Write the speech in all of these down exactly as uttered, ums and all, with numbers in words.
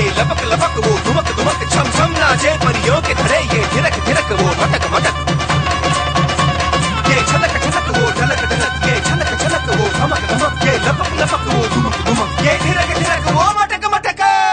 लपक लपक वो धुमक धुमक छम छम नाचे परियों के धरे ये थिरक थिरक वो मटक मटक ये छलक छलक वो ढलक ढलक ये छलक छलक वो धमक धमक ये लपक लपक वो धुमक धुमक ये थिरक थिरक वो मटक मटक।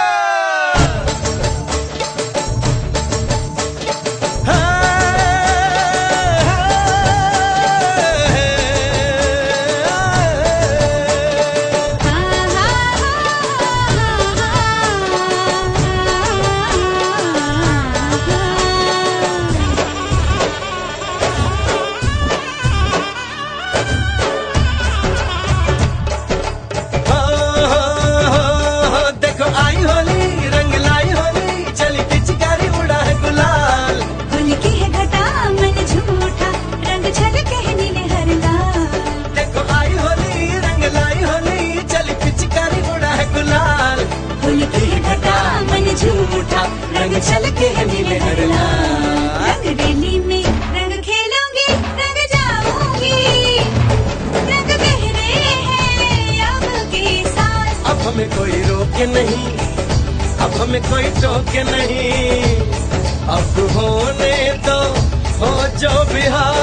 रंग छलके है नीले हर लाल, रंग रेली में रंग खेलूंगी, रंग जाऊंगी, रंग गहरे हैं अब के साथ। अब हमें कोई रोके नहीं, अब हमें कोई टोके नहीं, अब होने तो हो जो बिहार।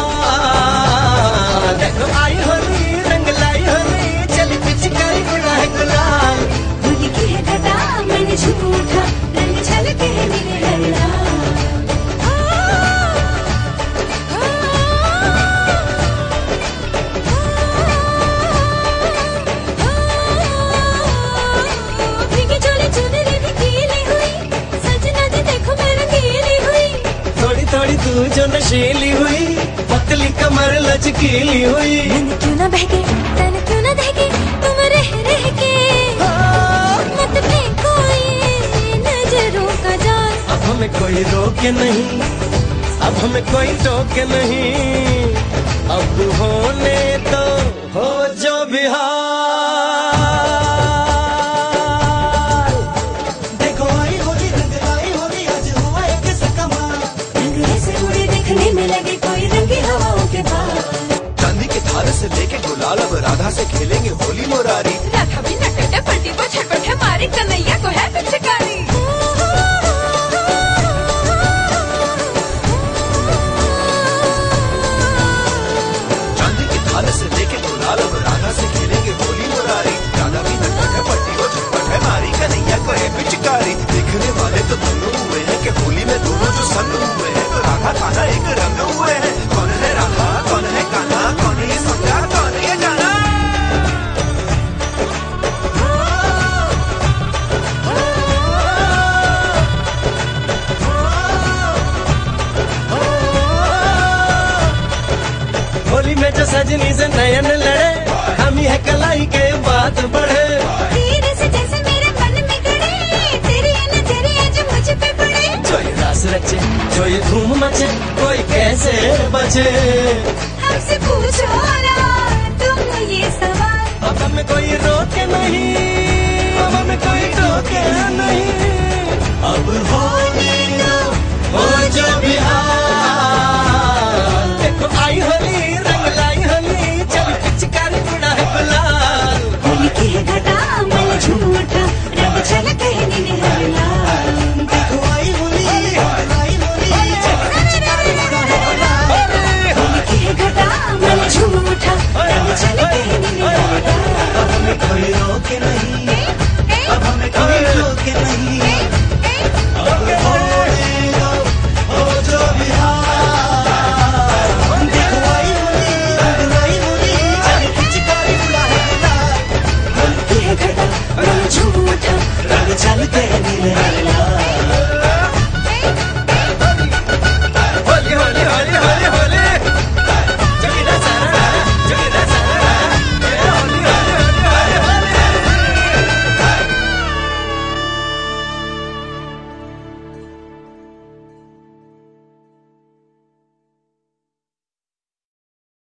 देखो आई होली रंग लाई होली, चली पिचकारी उड़ा है गुलाल। होली की है घटा मन झूठा, रंग छलके है नीले हर लाल। भीगी चोली चुनरी भी गीली हुई, सजना जी देखो मैं रंगीली हुई। थोड़ी थोड़ी तू जो नशीली हुई, पतली कमर लचकीली हुई। मन क्यों ना बहके, तन क्यों ना दहके, तुम रह रह के मत फेंको ये नजरों का जाल। अब हमें कोई रोके नहीं, अब हमें कोई टोके नहीं, अब होने तो हो जो बिहार। देखो आई होली रंग लाई होली, आज हुआ एक कमाल। रंग ऐसे उड़े देखने में लगे कोई रंगी हवाओं के पार। चांदी के थाल से लेके गुलाल अब राधा से खेलेंगे होली मुरारी। राधा भी नटटे पलटी को छटपट है मारी, कन्हैया को है पिचकारी। चांदी के थाल से लेके गुलाल अब राधा से खेलेंगे होली मुरारी। राधा भी नटपट है पट्टी को छटपट है मारी, कन्हैया को है पिचकारी। देखने वाले तो दोनों हुए हैं कि होली में दोनों जो संग हुए हैं, तो राधा कान्हा एक रंग हुए हैं। कौन है राधा कौन है कान्हा, कौन है ये संगा कौन है ये जाना। होली में जो सजनी से नयन लड़े, हम ही है कलाई के बात बढ़े। तेरे से जैसे मेरे मन में गड़े, तेरी नजरिए जो मुझ पे पड़े। जो ये रास रचे, जो ये धूम मचे, कोई कैसे बचे।